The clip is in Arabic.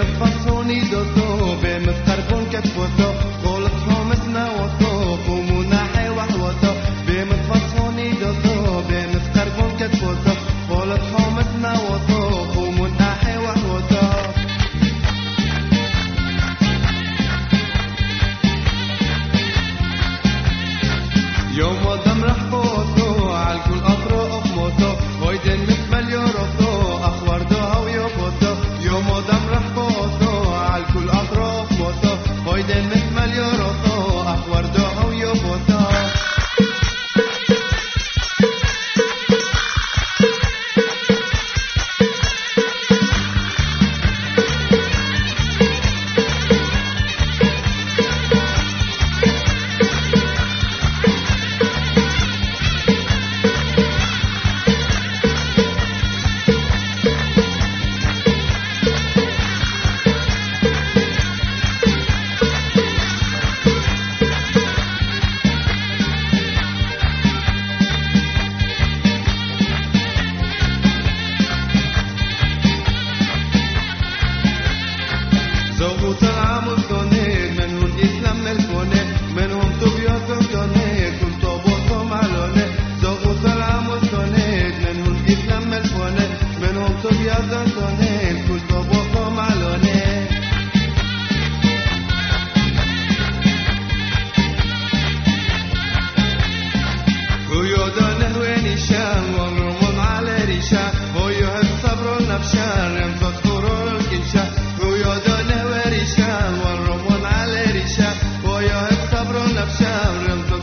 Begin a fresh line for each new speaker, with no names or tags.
يوم ودم رح فوتو عالكل أطرق موتو ويدن مثمل يورطو أخوار دوها ويوفوتو يوم ودم رح فوتو عالكل أطرق موتو ويدن مثمل يورطو أخوار دوها ويوفوتو زوجو تلعب الدنيا منهم الإسلام الفوني منهم طبيعة الدنيا كل طبوتهم علوني زوجو تلعب الدنيا منهم الإسلام الفوني منهم طبيعة الدنيا كل طبوتهم علوني قيودا نهوين الشام والرمون على ريشا ويهب صبر النفشان يمسك طرور الكنشا قيودا والرمون على ريشا ويهب صبر النفشان